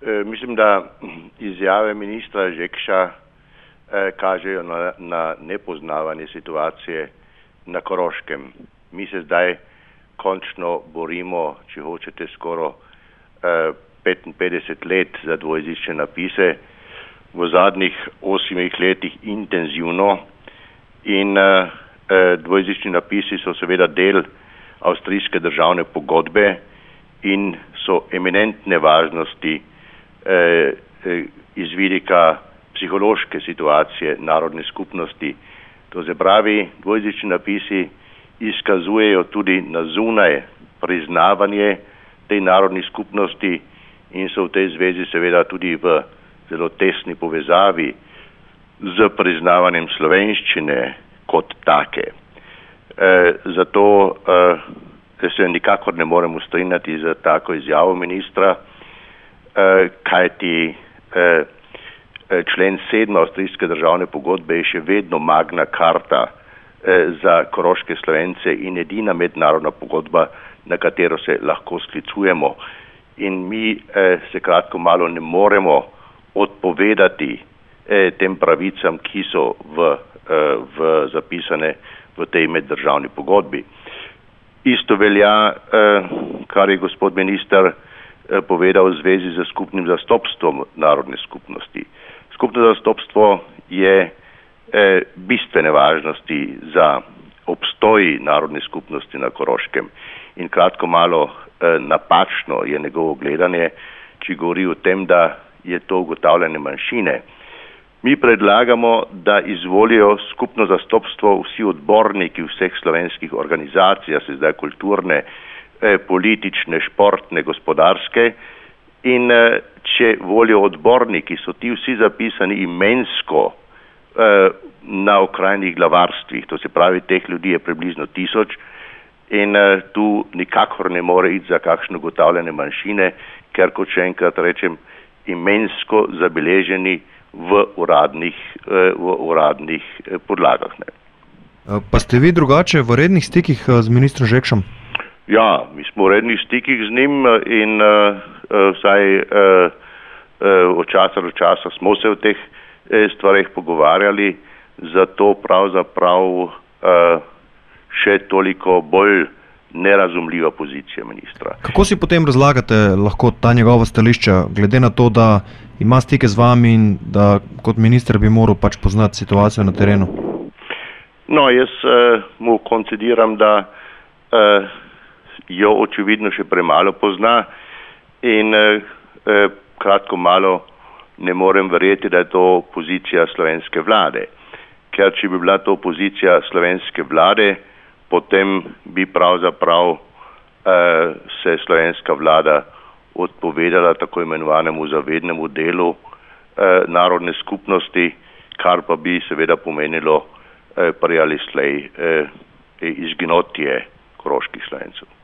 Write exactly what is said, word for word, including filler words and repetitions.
E, mislim, da izjave ministra Žekša e, kažejo na, na nepoznavanje situacije na Koroškem. Mi se zdaj končno borimo, če hočete, skoro e, petinpetdeset let za dvojezične napise, v zadnjih osmih letih intenzivno in e, dvojezični napisi so seveda del avstrijske državne pogodbe in so eminentne važnosti eh, iz vidika psihološke situacije narodne skupnosti. To se pravi, dvojezični napisi izkazujejo tudi na zunaj priznavanje tej narodni skupnosti in so v tej zvezi seveda tudi v zelo tesni povezavi z priznavanjem slovenščine kot take. E, zato e, se nikakor ne moremo strinjati za tako izjavo ministra, e, kajti e, člen sedem avstrijske državne pogodbe je še vedno magna carta e, za koroške Slovence in edina mednarodna pogodba, na katero se lahko sklicujemo. In mi e, se kratko malo ne moremo odpovedati e, tem pravicam, ki so v, e, v zapisane v tej meddržavni pogodbi. Isto velja, eh, kar je gospod minister eh, povedal v zvezi z skupnim zastopstvom narodne skupnosti. Skupno zastopstvo je eh, bistvene važnosti za obstoj narodne skupnosti na Koroškem. In kratko malo eh, napačno je njegovo gledanje, če govori o tem, da je to ugotavljanje manjšine. Mi predlagamo, da izvolijo skupno zastopstvo vsi odborniki vseh slovenskih organizacij, se zdaj kulturne, eh, politične, športne, gospodarske in eh, če volijo odborniki, so ti vsi zapisani imensko eh, na okrajnih glavarstvih, to se pravi, teh ljudi je približno tisoč in eh, tu nikakor ne more iti za kakšno ugotavljanje manjšine, ker kot še enkrat rečem, imensko zabeleženi v uradnih, v uradnih podlagah. Ne. Pa ste vi drugače v rednih stikih z ministrom Žekšom? Ja, mi smo v rednih stikih z njim in uh, vsaj uh, uh, od časa do časa smo se o teh uh, stvareh pogovarjali, zato pravzaprav uh, še toliko bolj nerazumljiva pozicija ministra. Kako si potem razlagate lahko ta njegova stališča, glede na to, da ima stike z vami in da kot minister bi moral pač poznati situacijo na terenu? No, jaz uh, mu koncediram, da uh, jo očividno še premalo pozna in uh, uh, kratko malo ne morem verjeti, da je to pozicija slovenske vlade. Ker če bi bila to pozicija slovenske vlade, potem bi pravzaprav eh, se slovenska vlada odpovedala tako imenovanemu zavednemu delu eh, narodne skupnosti, kar pa bi seveda pomenilo eh, prej ali slej eh, izginotje koroških Slovencev.